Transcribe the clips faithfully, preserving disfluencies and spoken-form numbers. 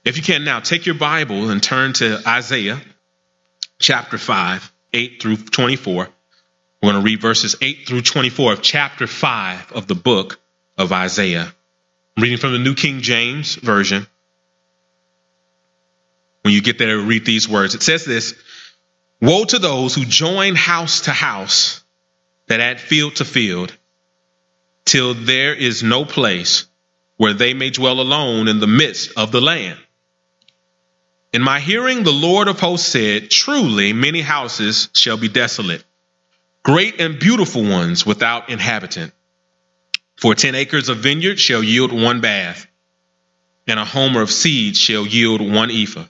If you can now, take your Bible and turn to Isaiah chapter five, eight through twenty-four. We're going to read verses eight through twenty-four of chapter five of the book of Isaiah. I'm reading from the New King James Version. When you get there, read these words. It says this: Woe to those who join house to house, that add field to field, till there is no place where they may dwell alone in the midst of the land. In my hearing, the Lord of hosts said, truly many houses shall be desolate, great and beautiful ones without inhabitant. For ten acres of vineyard shall yield one bath, and a homer of seed shall yield one ephah.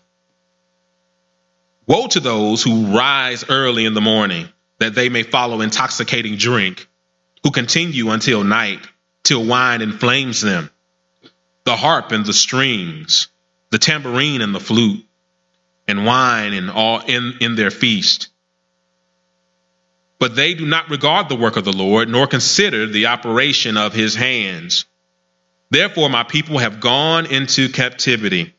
Woe to those who rise early in the morning, that they may follow intoxicating drink, who continue until night, till wine inflames them, the harp and the strings, the tambourine and the flute, and wine and all in, in their feast. But they do not regard the work of the Lord, nor consider the operation of his hands. Therefore my people have gone into captivity,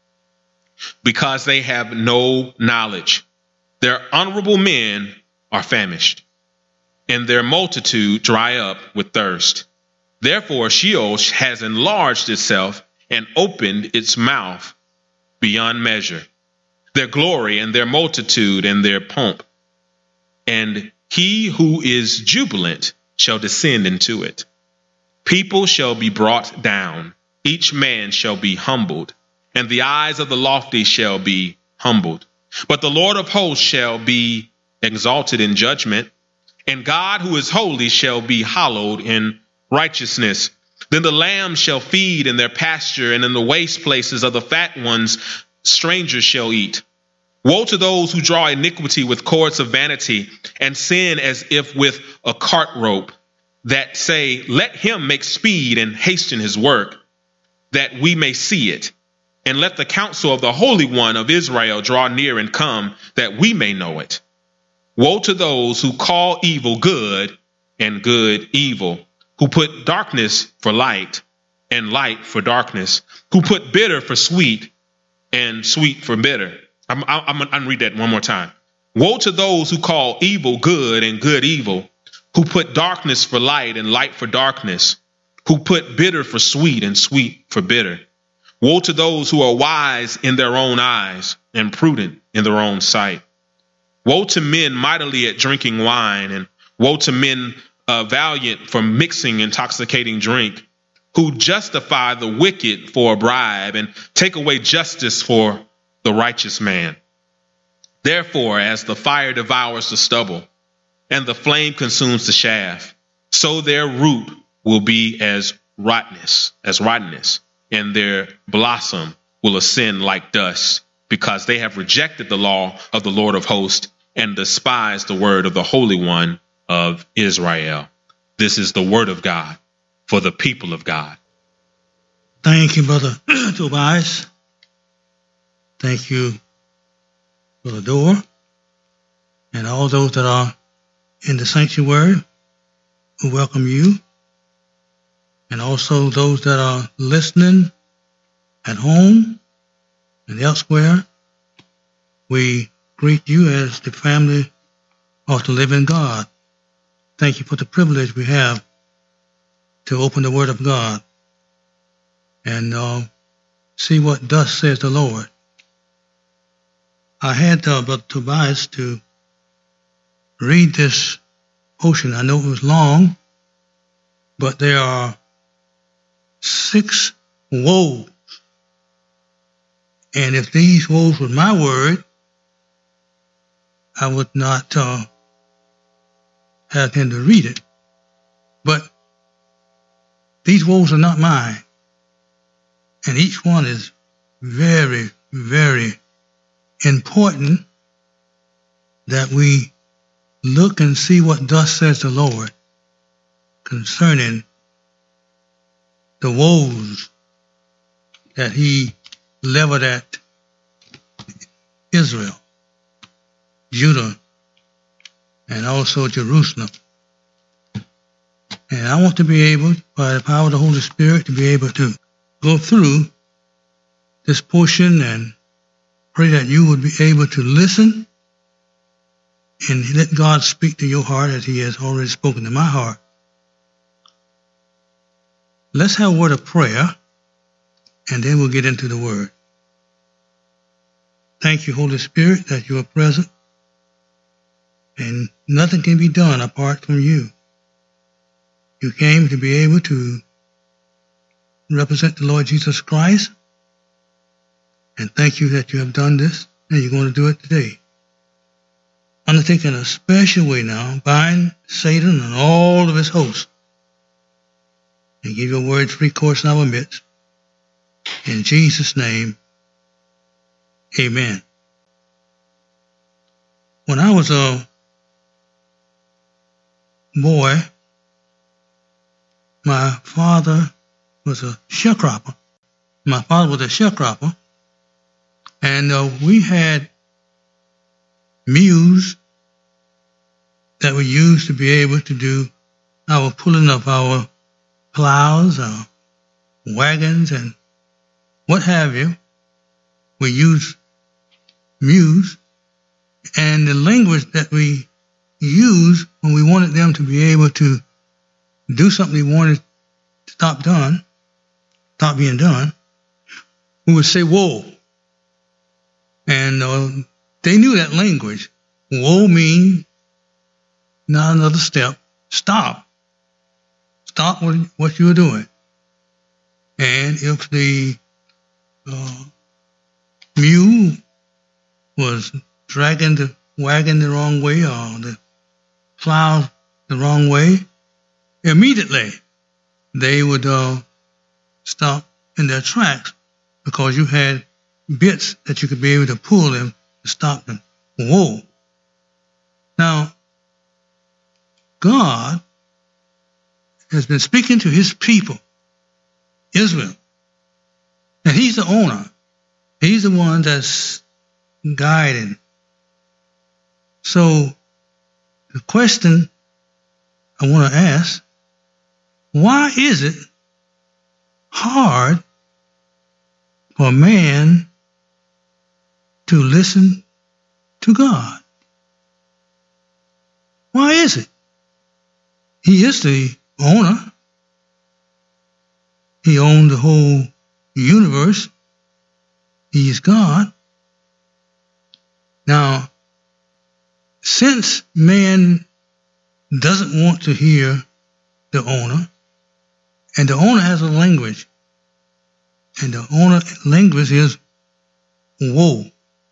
because they have no knowledge. Their honorable men are famished, and their multitude dry up with thirst. Therefore Sheol has enlarged itself and opened its mouth beyond measure. Their glory and their multitude and their pomp. And he who is jubilant shall descend into it. People shall be brought down, each man shall be humbled, and the eyes of the lofty shall be humbled. But the Lord of hosts shall be exalted in judgment, and God who is holy shall be hallowed in righteousness. Then the lambs shall feed in their pasture, and in the waste places of the fat ones strangers shall eat. Woe to those who draw iniquity with cords of vanity, and sin as if with a cart rope, that say, let him make speed and hasten his work, that we may see it. And let the counsel of the Holy One of Israel draw near and come, that we may know it. Woe to those who call evil good and good evil, who put darkness for light and light for darkness, who put bitter for sweet and sweet for bitter. I'm, I'm, I'm going to read that one more time. Woe to those who call evil good and good evil, who put darkness for light and light for darkness, who put bitter for sweet and sweet for bitter. Woe to those who are wise in their own eyes and prudent in their own sight. Woe to men mightily at drinking wine, and woe to men uh, valiant for mixing intoxicating drink, who justify the wicked for a bribe and take away justice for the righteous man. Therefore, as the fire devours the stubble and the flame consumes the shaft, so their root will be as rottenness, as rottenness. And their blossom will ascend like dust, because they have rejected the law of the Lord of hosts and despised the word of the Holy One of Israel. This is the word of God for the people of God. Thank you, Brother Tobias. Thank you, Brother Door, and all those that are in the sanctuary who welcome you. And also those that are listening at home and elsewhere, we greet you as the family of the living God. Thank you for the privilege we have to open the Word of God and uh, see what thus says the Lord. I had uh, Brother Tobias to read this portion. I know it was long, but there are six woes. And if these woes were my word, I would not uh, have him to read it. But these woes are not mine. And each one is very, very important that we look and see what thus says the Lord concerning the woes that he leveled at Israel, Judah, and also Jerusalem. And I want to be able, by the power of the Holy Spirit, to be able to go through this portion and pray that you would be able to listen and let God speak to your heart as he has already spoken to my heart. Let's have a word of prayer, and then we'll get into the word. Thank you, Holy Spirit, that you are present, and nothing can be done apart from you. You came to be able to represent the Lord Jesus Christ, and thank you that you have done this, and you're going to do it today. Undertake in a special way now, bind Satan and all of his hosts, and give your word free course in our midst. In Jesus' name, amen. When I was a boy, my father was a sharecropper. My father was a sharecropper, and uh, we had mules that were used to be able to do our pulling of our plows, our wagons, and what have you. We used mules, and the language that we used when we wanted them to be able to do something we wanted to stop done, stop being done, we would say, whoa. And uh, they knew that language. Whoa means not another step. Stop. Stop what, what you're doing. And if the uh, mule was dragging the wagon the wrong way or the plow the wrong way, immediately they would uh, stop in their tracks because you had bits that you could be able to pull them to stop them. Whoa. Now, God has been speaking to his people, Israel, and he's the owner. He's the one that's guiding. So the question I want to ask, why is it hard for man to listen to God? Why is it? He is the owner. He owns the whole universe. He is God. Now, since man doesn't want to hear the owner, and the owner has a language, and the owner language is woe.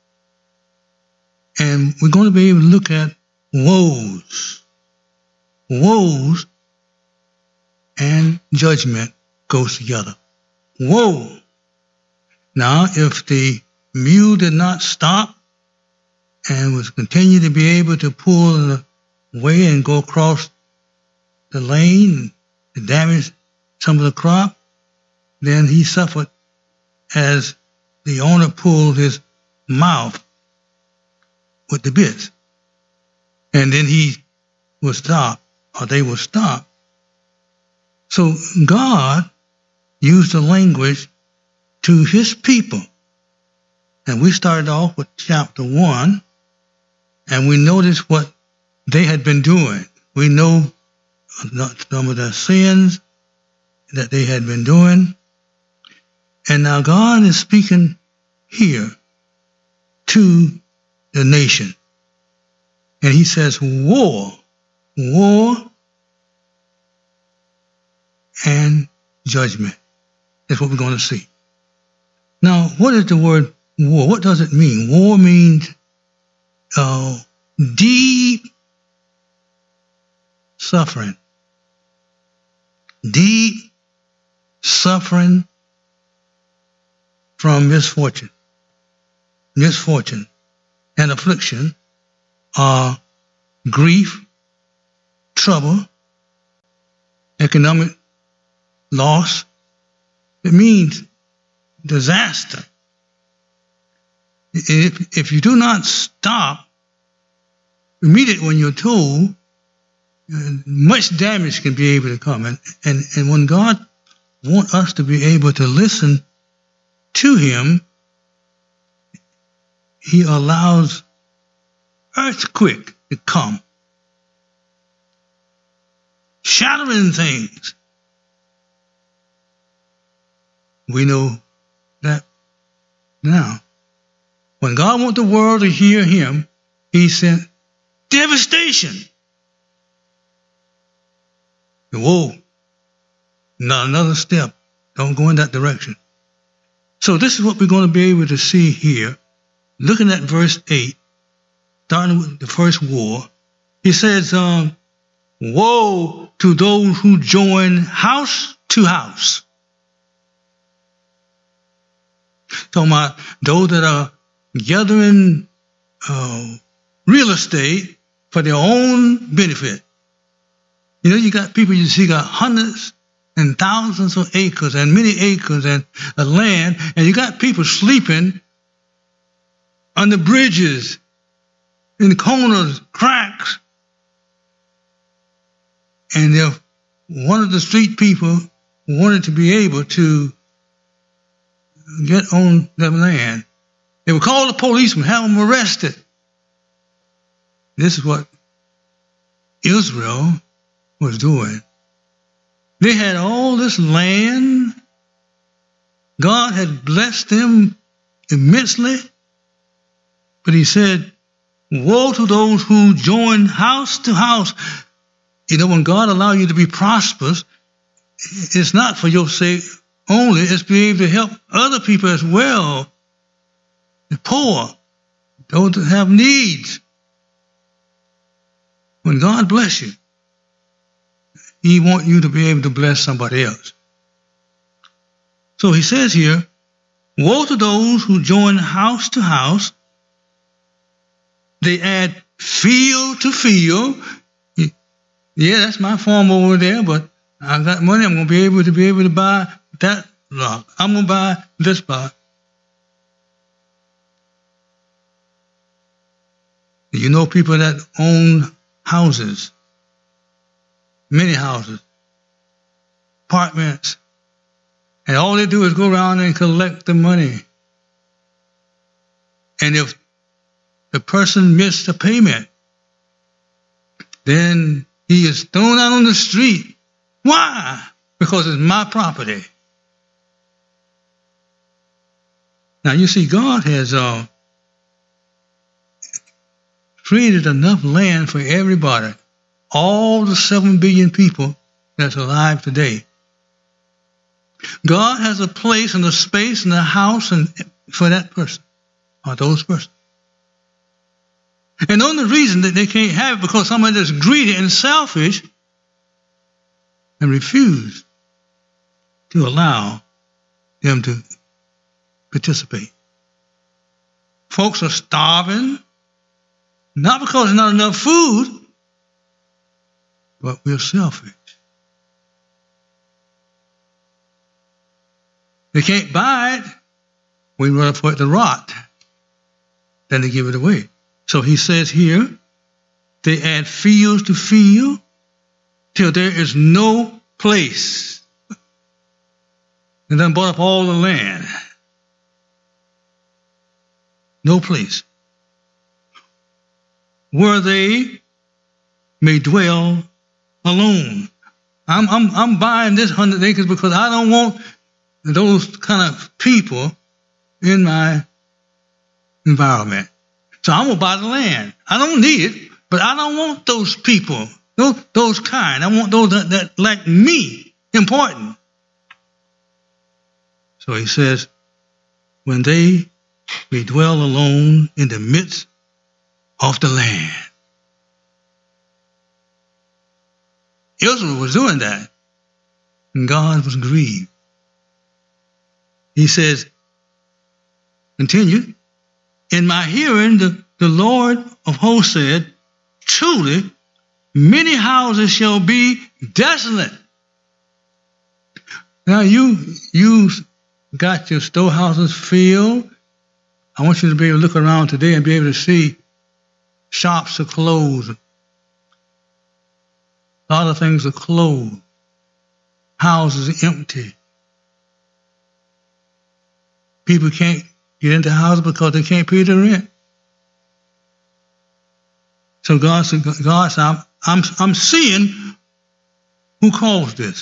And we're going to be able to look at woes. Woes and judgment goes together. Woe. Now, if the mule did not stop and was continue to be able to pull the way and go across the lane to damage some of the crop, then he suffered as the owner pulled his mouth with the bits. And then he will stop, or they will stop. So God used the language to his people. And we started off with chapter one, and we noticed what they had been doing. We know some of the sins that they had been doing. And now God is speaking here to the nation. And he says, war, war, and judgment. That's what we're going to see. Now, what is the word war? What does it mean? War means uh, deep suffering. Deep suffering from misfortune. Misfortune and affliction are grief, trouble, economic loss. It means disaster. If, if you do not stop immediately when you're told, uh, much damage can be able to come. And, and, and when God wants us to be able to listen to him, he allows earthquake to come, shattering things. We know that now. When God wants the world to hear him, he sent devastation. Whoa, not another step. Don't go in that direction. So this is what we're going to be able to see here. Looking at verse eight, starting with the first war, he says, um, woe to those who join house to house. Talking about those that are gathering uh, real estate for their own benefit. You know, you got people you see got hundreds and thousands of acres and many acres and of land, and you got people sleeping on the bridges, in the corners, cracks. And if one of the street people wanted to be able to get on their land, they would call the policeman, have them arrested. This is what Israel was doing. They had all this land. God had blessed them immensely. But he said, woe to those who join house to house. You know, when God allows you to be prosperous, it's not for your sake only. It's to be able to help other people as well. The poor, those that have needs. When God bless you, he wants you to be able to bless somebody else. So he says here, woe to those who join house to house. They add field to field. Yeah, that's my farm over there, but I got money. I'm going to be able to be able to buy that lot. I'm going to buy this lot. You know people that own houses, many houses, apartments, and all they do is go around and collect the money. And if the person missed a payment, then he is thrown out on the street. Why? Because it's my property. Now you see, God has uh, created enough land for everybody, all the seven billion people that's alive today. God has a place and a space and a house and for that person or those persons. And the only reason that they can't have it because somebody that's greedy and selfish and refuse to allow them to participate. Folks are starving, not because there's not enough food, but we're selfish. They can't buy it. We'd rather for it to rot than to give it away. So he says here, they add fields to field till there is no place. And then bought up all the land. No place where they may dwell alone. I'm, I'm, I'm buying this hundred acres because I don't want those kind of people in my environment. So I'm going to buy the land. I don't need it, but I don't want those people, those, those kind. I want those that, that like me, important. So he says, when they may dwell alone in the midst of the land. Israel was doing that, and God was grieved. He says, continue, in my hearing, the, the Lord of hosts said, truly, many houses shall be desolate. Now you, you got your storehouses filled. I want you to be able to look around today and be able to see shops are closed. A lot of things are closed. Houses are empty. People can't get into houses because they can't pay the rent. So God said, God said, I'm, I'm, I'm seeing who caused this.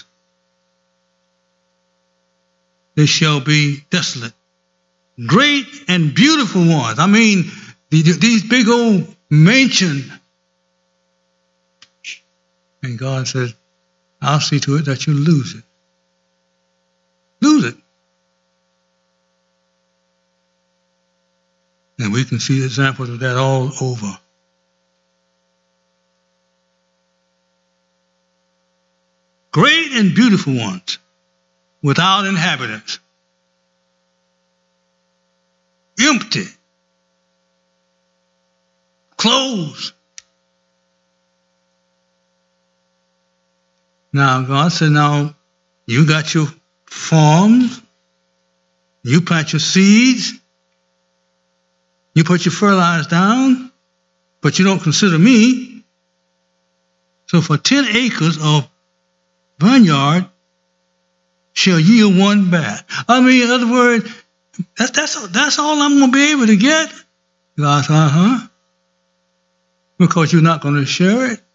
They shall be desolate. Great and beautiful ones. I mean, these big old mansions. And God says, I'll see to it that you lose it. Lose it. And we can see examples of that all over. Great and beautiful ones, without inhabitants. Empty. Closed. Now, God said, now, you got your farms, you plant your seeds, you put your fertilizer down, but you don't consider me. So for ten acres of vineyard shall yield one bat. I mean, in other words, that's, that's, that's all I'm going to be able to get. God said, uh-huh. Because you're not going to share it.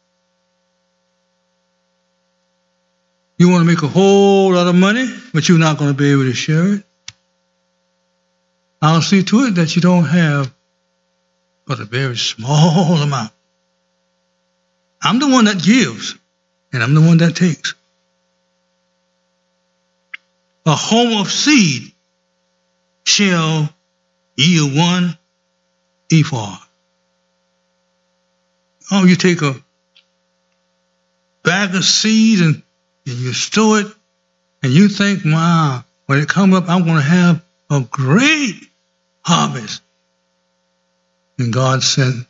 You want to make a whole lot of money, but you're not going to be able to share it. I'll see to it that you don't have but a very small amount. I'm the one that gives, and I'm the one that takes. A home of seed shall yield one ephah. Oh, you take a bag of seed and, and you store it, and you think, wow, when it comes up, I'm going to have a great harvest. And God sent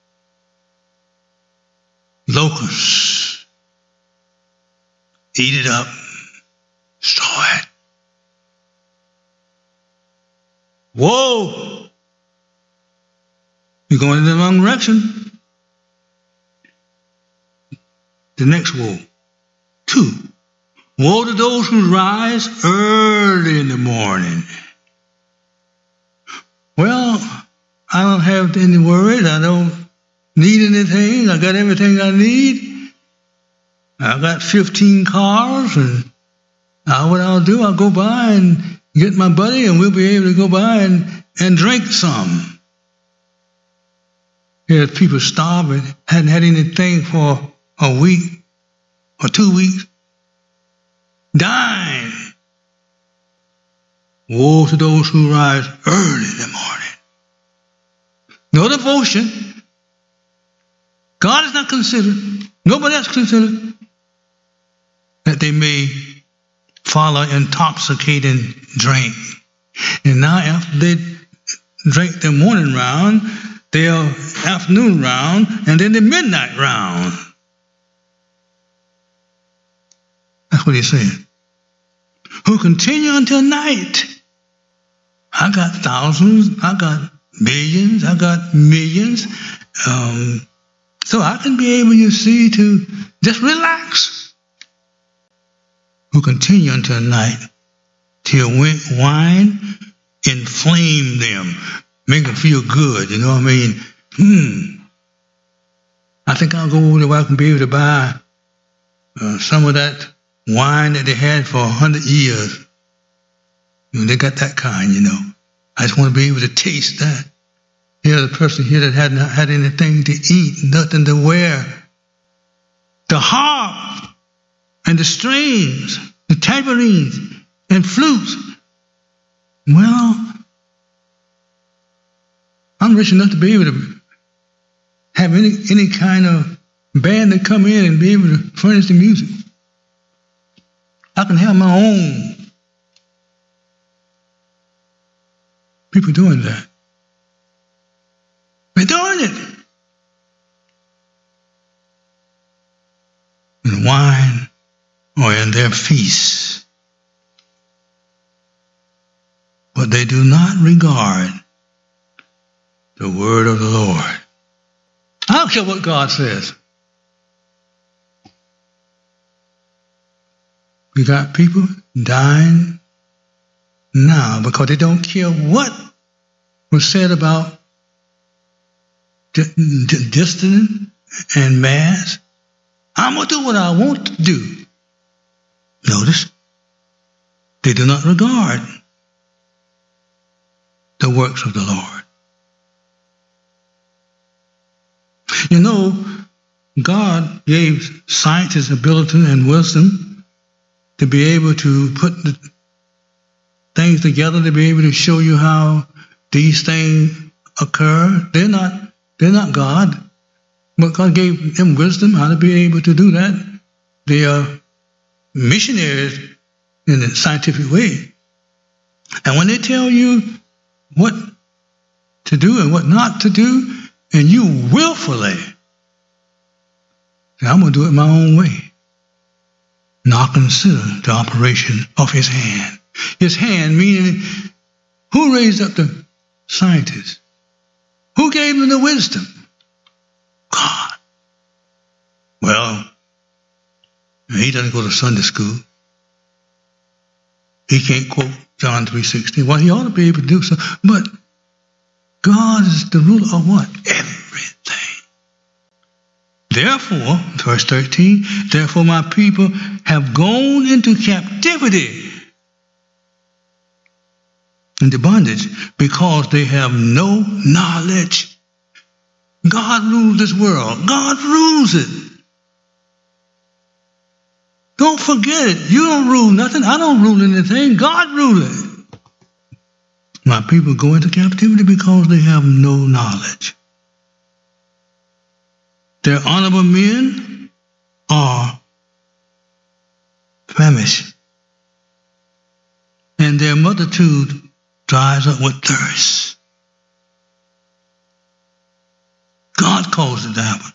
locusts, eat it up, store it. Whoa! You're going in the wrong direction. The next woe. Two. Woe to those who rise early in the morning. Well, I don't have any worries. I don't need anything. I got everything I need. I got fifteen cars, and uh, what I'll do, I'll go by and get my buddy, and we'll be able to go by and, and drink some. There's people starving, hadn't had anything for a week or two weeks, dying. Woe to those who rise early in the morning. No devotion. God is not considered. Nobody else considered. That they may follow intoxicating drink. And now after they drink the morning round, their afternoon round, and then the midnight round. That's what he's saying. Who continue until night. I got thousands, I got millions, I got millions. Um, so I can be able, you see, to just relax. Who continue until night, till wine inflame them, make them feel good, you know what I mean? Hmm. I think I'll go over there where I can be able to buy uh, some of that wine that they had for a hundred years. You know, they got that kind, you know. I just want to be able to taste that. Here's a person here that hadn't had anything to eat, nothing to wear. The harp and the strings, the tambourines and flutes. Well, I'm rich enough to be able to have any any kind of band that come in and be able to furnish the music. I can have my own. People doing that. They're doing it. In wine or in their feasts. But they do not regard the word of the Lord. I don't care what God says. We got people dying now because they don't care what was said about d- d- distant and mass. I'm going to do what I want to do. Notice, they do not regard the works of the Lord. You know, God gave scientists ability and wisdom to be able to put the things together, to be able to show you how these things occur. They're not, they're not God, but God gave them wisdom how to be able to do that. They are missionaries in a scientific way. And when they tell you what to do and what not to do, and you willfully say, I'm going to do it my own way, not consider the operation of his hand. His hand meaning, who raised up the scientists? Who gave them the wisdom? God. Well, he doesn't go to Sunday school. He can't quote John three sixteen. Well, he ought to be able to do so. But God is the ruler of what? Everything. Therefore, verse thirteen, therefore my people have gone into captivity, into bondage, because they have no knowledge. God rules this world. God rules it. Don't forget it. You don't rule nothing. I don't rule anything. God rules it. My people go into captivity because they have no knowledge. Their honorable men are famished, and their multitude dries up with thirst. God caused it to happen.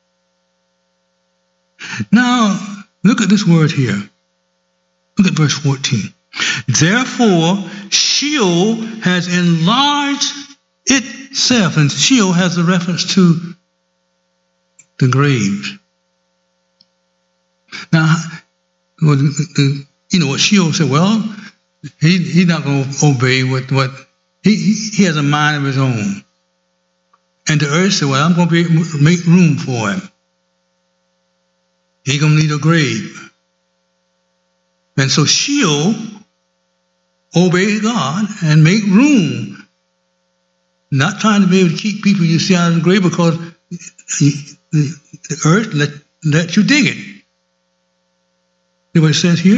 Now, look at this word here. Look at verse fourteen. Therefore, Sheol has enlarged itself. And Sheol has a reference to the graves. Now, you know what Sheol said? Well, he, he's not going to obey what, what he, he has a mind of his own. And the earth said, well, I'm going to be, make room for him. He's going to need a grave. And so Sheol obey God and make room. Not trying to be able to keep people you see out of the grave, because the, the, the earth let, let you dig it. See what it says here?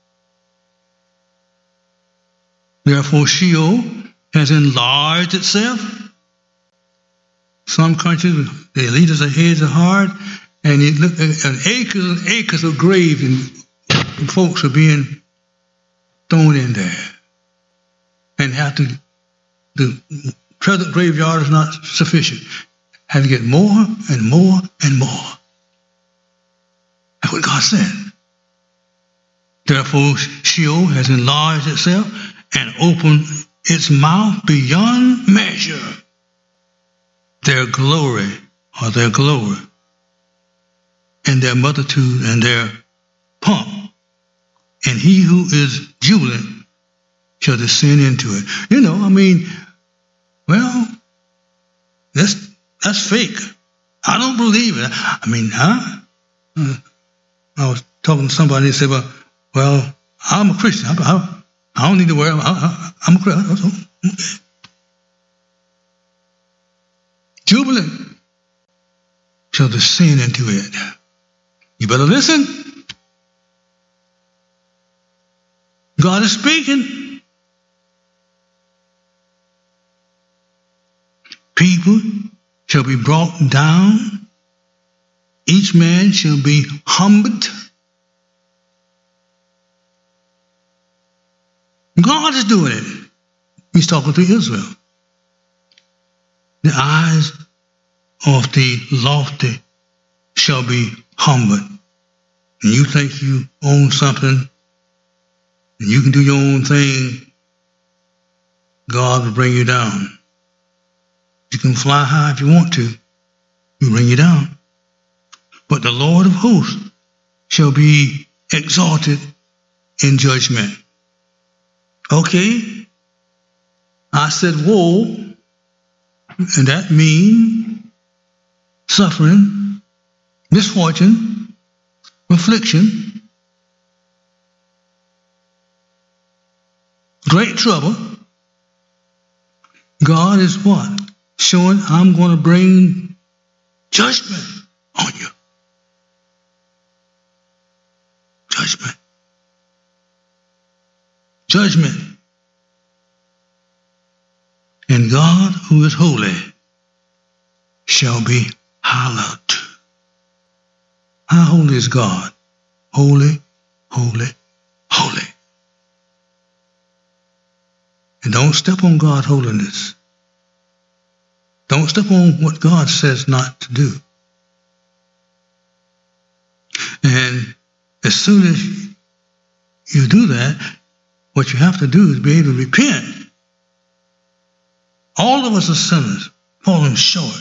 Therefore Sheol has enlarged itself. Some countries, their leaders' heads are hard, and you look at acres and acres of graves, and folks are being thrown in there. And have to, the present graveyard is not sufficient. Have to get more and more and more. That's what God said. Therefore, Sheol has enlarged itself and opened its mouth beyond measure. Their glory, or their glory, and their multitude and their pomp, and he who is jubilant shall descend into it. You know, I mean, well, that's that's fake. I don't believe it. I mean, huh? I was talking to somebody and said, well, well, I'm a Christian. I, I, I don't need to worry. I, I, I'm a Christian. Okay. Jubilant shall descend into it. You better listen. God is speaking. People shall be brought down. Each man shall be humbled. God is doing it. He's talking to Israel. The eyes of the lofty shall be humbled. And you think you own something and you can do your own thing, God will bring you down. You can fly high if you want to. He'll bring you down. But the Lord of hosts shall be exalted in judgment. Okay, I said woe, and that means suffering, misfortune, affliction, great trouble, God is what? Showing, I'm going to bring judgment on you. Judgment. Judgment. And God, who is holy, shall be hallowed. How holy is God? Holy, holy, holy. And don't step on God's holiness. Don't step on what God says not to do. And as soon as you do that, what you have to do is be able to repent. All of us are sinners, falling short.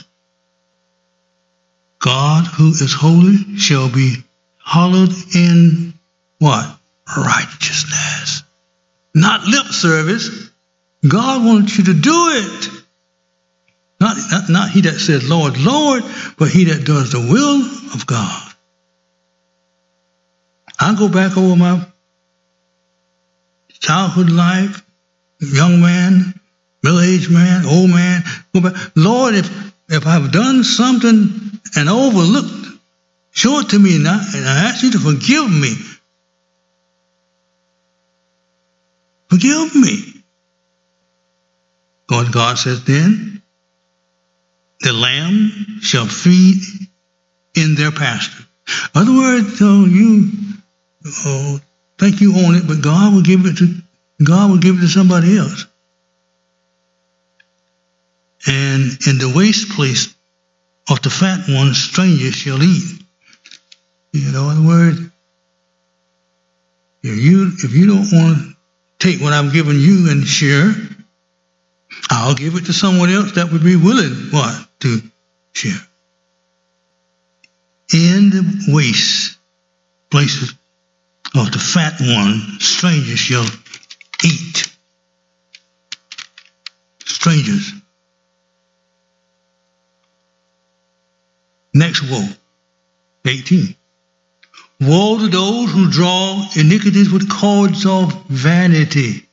God, who is holy, shall be hallowed in what? Righteousness. Not lip service. God wants you to do it. Not, not, not he that says, Lord, Lord, but he that does the will of God. I go back over my childhood life, young man, middle-aged man, old man. Go back. Lord, if, if I've done something and overlooked, show it to me and I, and I ask you to forgive me. Forgive me. God, God says then, the lamb shall feed in their pasture. In other words, so you oh, think you own it, but God will give it to God will give it to somebody else. And in the waste place of the fat ones, strangers shall eat. You know, in other words, if you if you don't want to take what I'm giving you and share, I'll give it to someone else that would be willing, what, to share. In the waste places of the fat one, strangers shall eat. Strangers. Next woe, eighteen. Woe to those who draw iniquities with cords of vanity,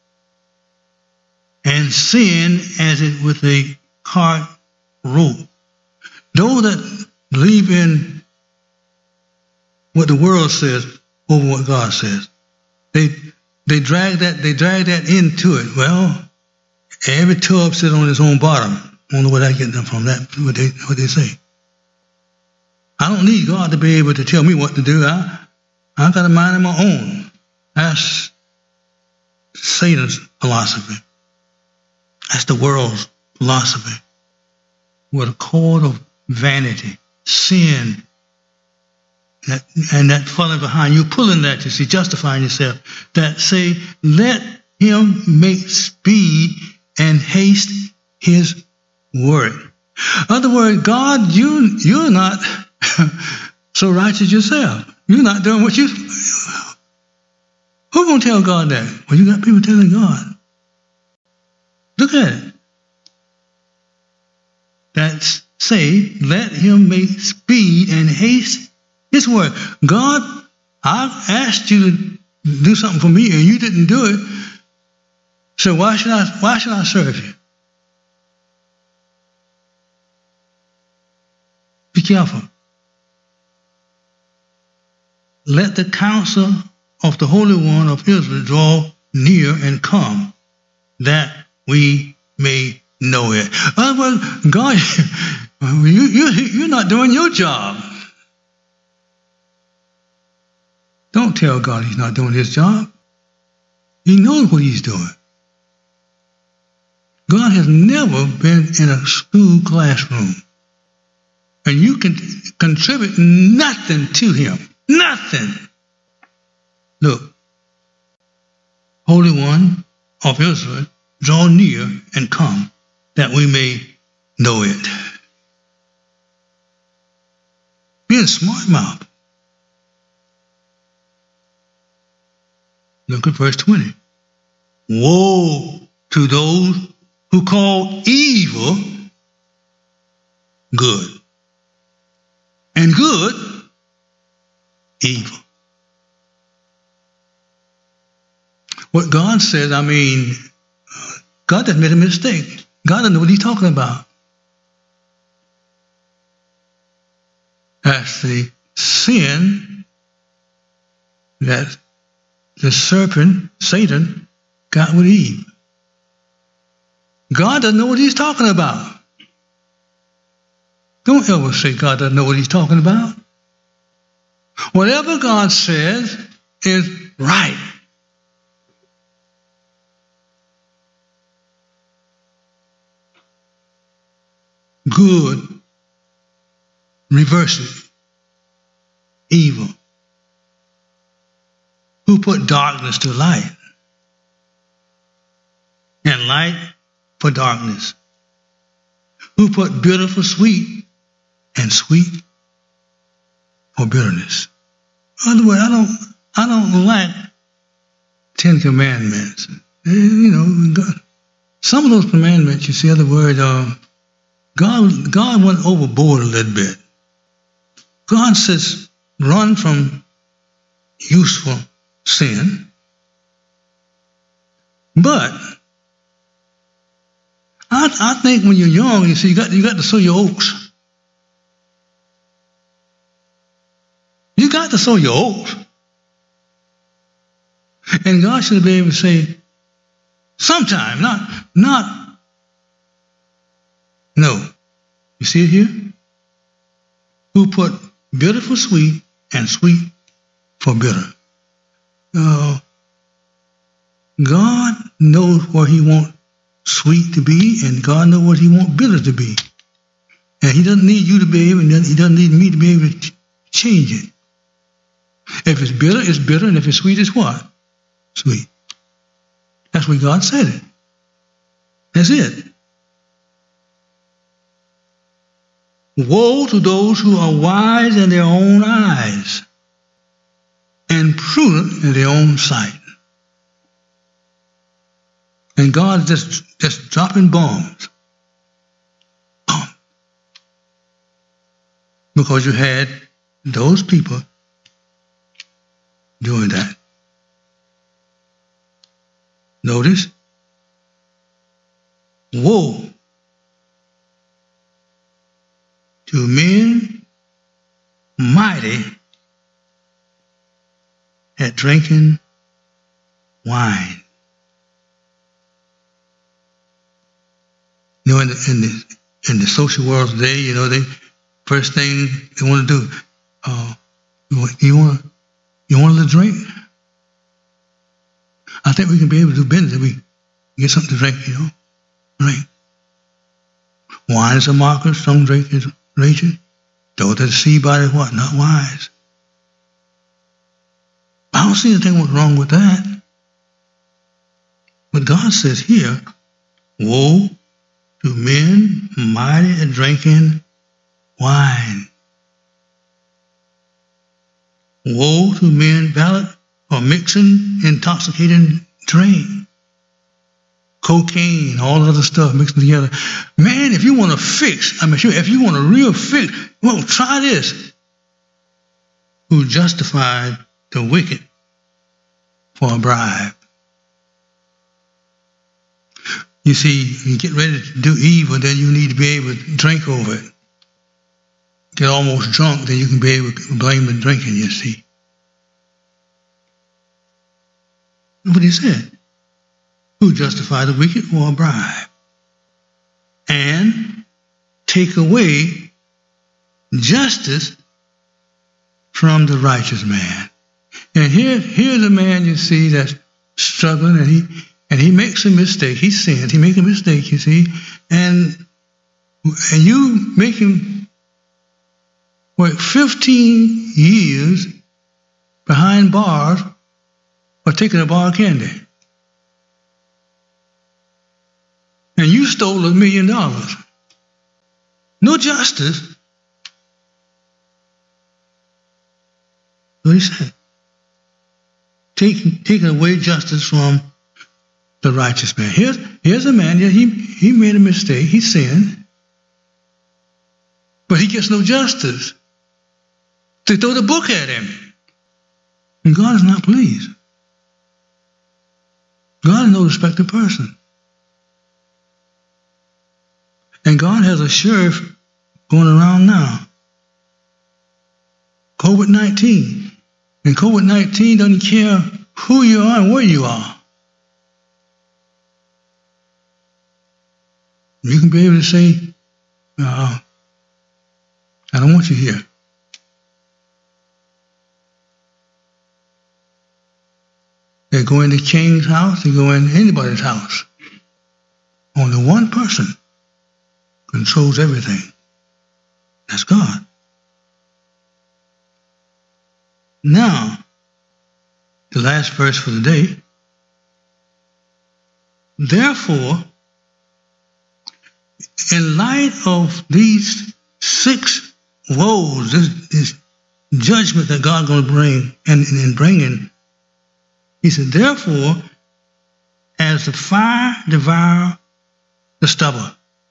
and sin as it with a cart rope. Those that believe in what the world says over what God says, they they drag that they drag that into it. Well, every tub sits on its own bottom. I don't know where that get them from. That what they what they say. I don't need God to be able to tell me what to do. I I got a mind of my own. That's Satan's philosophy. That's the world's philosophy. With a cord of vanity, sin, that, and that falling behind you, pulling that, you see, justifying yourself, that say, let him make speed and haste his word. In other words, God, you, you're not so righteous yourself. You're not doing what you... Who's going to tell God that? Well, you got people telling God. Look at it. That say, let him make speed and haste his word. God, I asked you to do something for me and you didn't do it. So why should I why should I serve you? Be careful. Let the counsel of the Holy One of Israel draw near and come, that we may know it. Otherwise, God, you, you, you're not doing your job. Don't tell God he's not doing his job. He knows what he's doing. God has never been in a school classroom. And you can contribute nothing to him. Nothing. Look. Holy One of Israel, draw near and come, that we may know it. Being smart mouth. Look at verse twenty. Woe to those who call evil good and good, evil. What God says, I mean, God has made a mistake. God doesn't know what he's talking about. That's the sin that the serpent, Satan, got with Eve. God doesn't know what he's talking about. Don't ever say God doesn't know what he's talking about. Whatever God says is right. Good reverses evil. Who put darkness to light? And light for darkness. Who put bitter for sweet and sweet for bitterness? In other words, I don't, I don't like Ten Commandments. You know, God, some of those commandments, you see, other words, uh, God, God went overboard a little bit. God says, run from useful sin, but I, I think when you're young, you see, you got you got to sow your oats. You got to sow your oats, and God should be able to say, sometime, not not. No, you see it here. Who put bitter for sweet and sweet for bitter. Uh, God knows what he wants sweet to be, and God knows what he wants bitter to be. And he doesn't need you to be able, and he doesn't need me to be able to change it. If it's bitter, it's bitter, and if it's sweet, it's what? Sweet. That's what God said it. That's it. Woe to those who are wise in their own eyes and prudent in their own sight. And God is just, just dropping bombs. Boom. Because you had those people doing that. Notice, woe to men mighty at drinking wine. You know, in the, in the, in the social world today, you know, they first thing they want to do, uh, you want, you want, you want a little drink? I think we can be able to do business if we get something to drink, you know, right? Wine is a marker, some drink is raging. Those that see by it, what? Not wise. I don't see anything what's wrong with that. But God says here, woe to men mighty at drinking wine. Woe to men valid for mixing intoxicating drink. Cocaine, all other stuff mixed together. Man, if you want to fix, I mean, if you want a real fix, well, try this. Who justified the wicked for a bribe. You see, you get ready to do evil, then you need to be able to drink over it. Get almost drunk, then you can be able to blame the drinking, you see. That's what he said. Who justify the wicked for a bribe, and take away justice from the righteous man. And here, here's a man you see that's struggling, and he and he makes a mistake. He sins. He makes a mistake, you see, and and you make him work fifteen years behind bars for taking a bar of candy. And you stole a million dollars. No justice. What he said. Taking, taking away justice from the righteous man. Here's, here's a man, yeah, he, he made a mistake. He sinned. But he gets no justice. They throw the book at him. And God is not pleased. God is no respected person. And God has a sheriff going around now. COVID nineteen. And COVID nineteen doesn't care who you are and where you are. You can be able to say, uh, I don't want you here. They go into the king's house, they go into anybody's house. Only one person controls everything. That's God. Now, the last verse for the day. Therefore, in light of these six woes, this, this judgment that God's going to bring, and in bringing, he said, therefore, as the fire devour the stubble.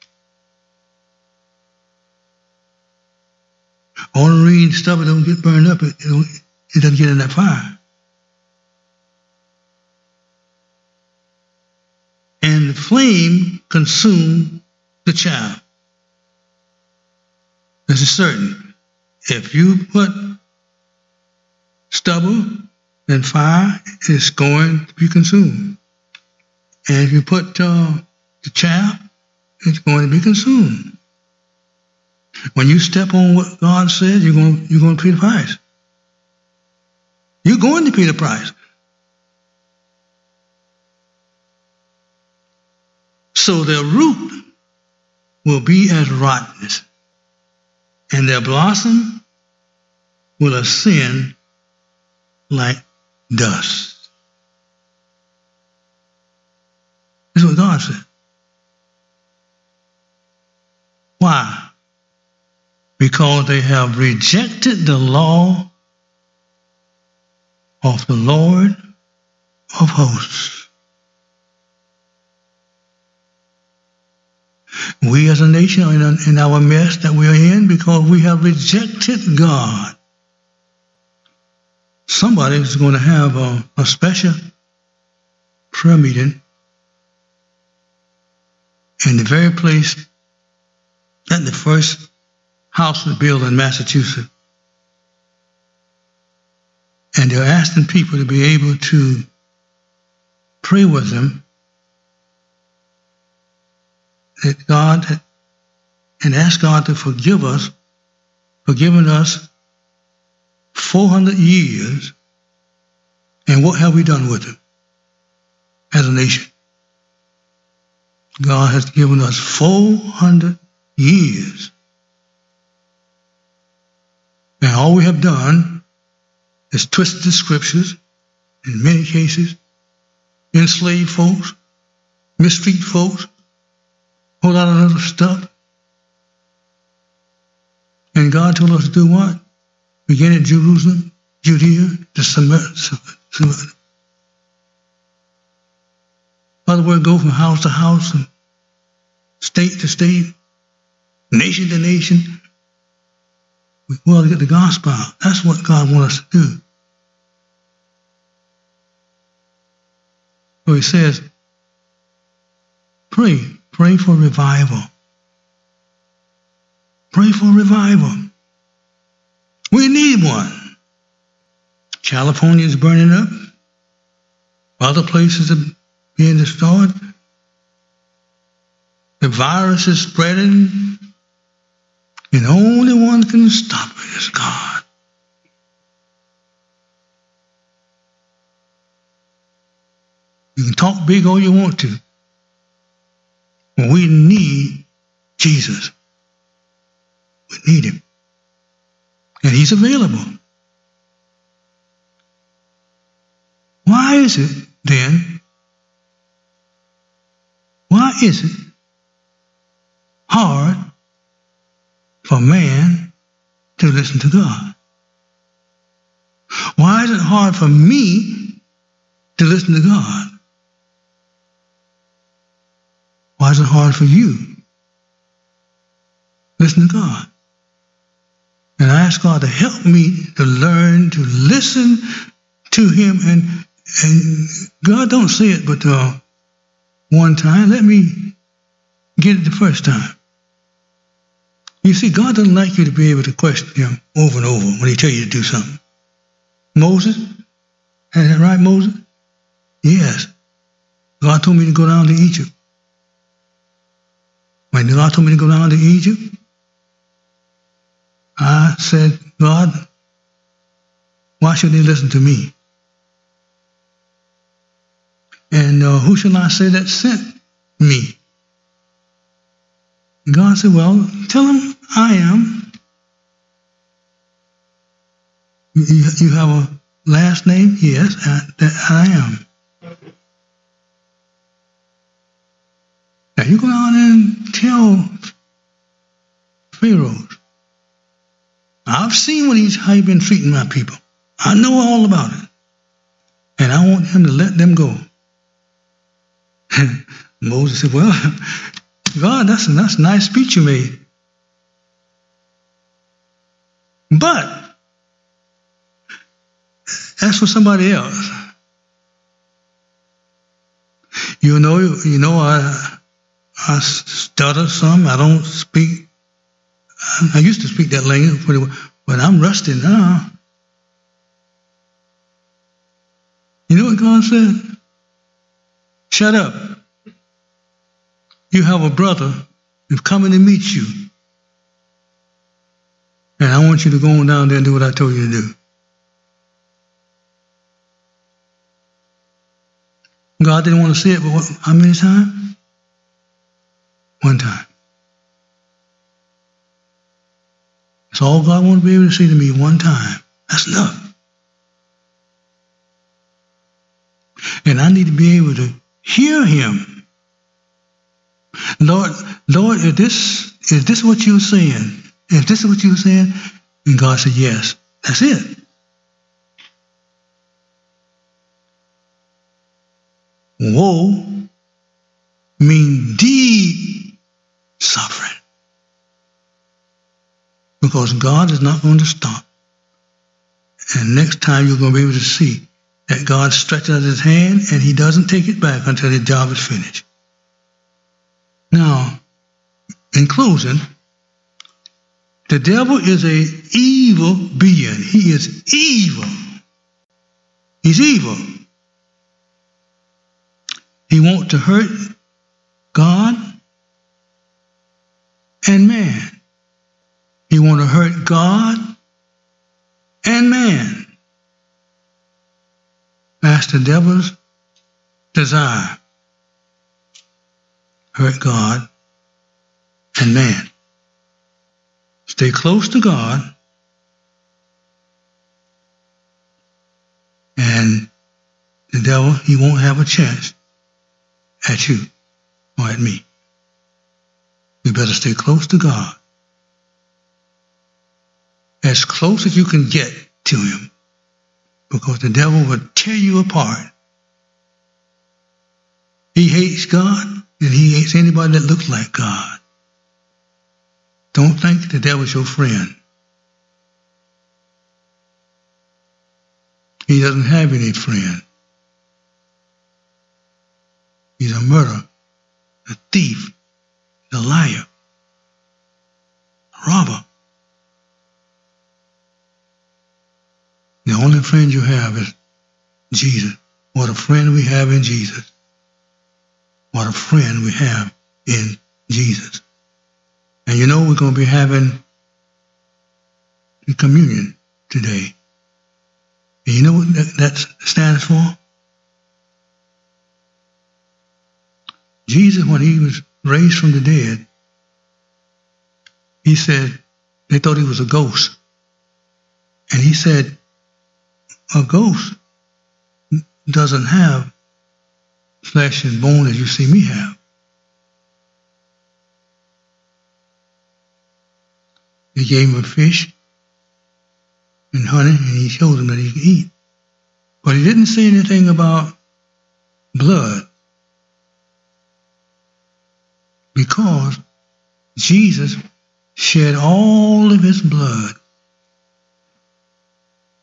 Only reason the stubble don't get burned up, it, it, it doesn't get in that fire. And the flame consumed the chaff. This is certain. If you put stubble and fire, it's going to be consumed. And if you put uh, the chaff, it's going to be consumed. When you step on what God says, you're going, you're going to pay the price. You're going to pay the price. So their root will be as rottenness, and their blossom will ascend like dust. That's what God said. Why? Because they have rejected the law of the Lord of hosts. We as a nation are in, in our mess that we are in because we have rejected God. Somebody is going to have a, a special prayer meeting in the very place that the first house was built in Massachusetts. And they're asking people to be able to pray with them that God, and ask God to forgive us for giving us four hundred years, and what have we done with it as a nation? God has given us four hundred years, and all we have done is twisted the scriptures, in many cases, enslaved folks, mistreat folks, a whole lot of other stuff. And God told us to do what? Begin in Jerusalem, Judea, to Samaria. Other words, go from house to house, and state to state, nation to nation. We want to get the gospel out. That's what God wants us to do. So he says, pray. Pray for revival. Pray for revival. We need one. California is burning up. Other places are being destroyed. The virus is spreading. And the only one that can stop it is God. You can talk big all you want to. We need Jesus. We need him. And he's available. Why is it then, why is it hard for man to listen to God? Why is it hard for me to listen to God? Why is it hard for you? Listen to God. And I ask God to help me to learn to listen to him. And, and God don't say it but uh, one time. Let me get it the first time. You see, God doesn't like you to be able to question him over and over when he tells you to do something. Moses, is that right, Moses? Yes. God told me to go down to Egypt. When God told me to go down to Egypt, I said, God, why should they listen to me? And uh, who shall I say that sent me? And God said, well, tell him I am. You, you have a last name? Yes, I, that I am. Now you go down and tell Pharaoh, I've seen what he's, how he's been treating my people. I know all about it. And I want him to let them go. Moses said, well, God, that's a, that's a nice speech you made. But that's for somebody else. You know, you know, I I stutter some. I don't speak. I used to speak that language, but I'm rusty now. You know what God said? Shut up. You have a brother who's coming to meet you. And I want you to go on down there and do what I told you to do. God didn't want to say it, but what, how many times? One time. That's all God wanted to be able to say to me one time. That's enough. And I need to be able to hear him. Lord, Lord, is this, is this what you're saying? If this is what you're saying? And God said, yes. That's it. Woe mean deep suffering. Because God is not going to stop. And next time you're going to be able to see that God stretches out his hand and he doesn't take it back until the job is finished. Now, in closing, the devil is an evil being. He is evil. He's evil. He wants to hurt God and man. He wants to hurt God and man. That's the devil's desire. Hurt God and man. Stay close to God, and the devil, he won't have a chance at you or at me. You better stay close to God. As close as you can get to him, because the devil will tear you apart. He hates God, and he hates anybody that looks like God. Don't think the devil's your friend. He doesn't have any friend. He's a murderer, a thief, a liar, a robber. The only friend you have is Jesus. What a friend we have in Jesus. What a friend we have in Jesus. And you know we're going to be having the communion today. And you know what that, that stands for? Jesus, when he was raised from the dead, he said, they thought he was a ghost. And he said, a ghost doesn't have flesh and bone as you see me have. He gave him a fish and honey, and he showed him that he could eat. But he didn't say anything about blood, because Jesus shed all of his blood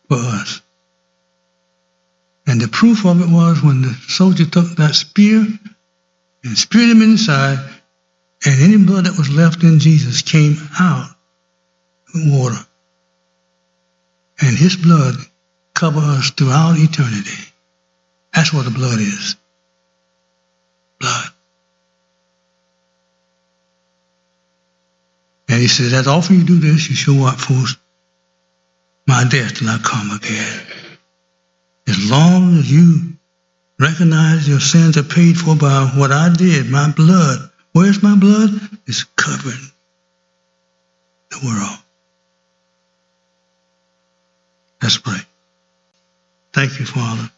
for us. And the proof of it was when the soldier took that spear and speared him inside, and any blood that was left in Jesus came out in water. And his blood covered us throughout eternity. That's what the blood is. Blood. And he said, as often you do this, you show up for my death till I come again. As long as you recognize your sins are paid for by what I did, my blood. Where's my blood? It's covering the world. Let's pray. Thank you, Father.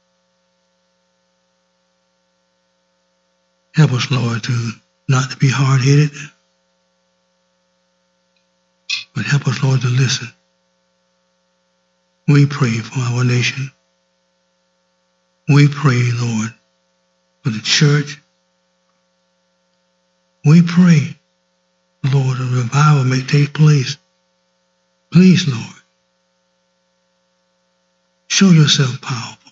Help us, Lord, to not to be hard-headed, but help us, Lord, to listen. We pray for our nation. We pray, Lord, for the church. We pray, Lord, a revival may take place. Please, Lord, show yourself powerful.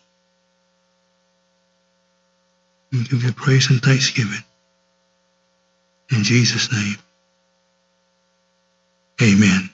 We give you praise and thanksgiving. In Jesus' name, amen.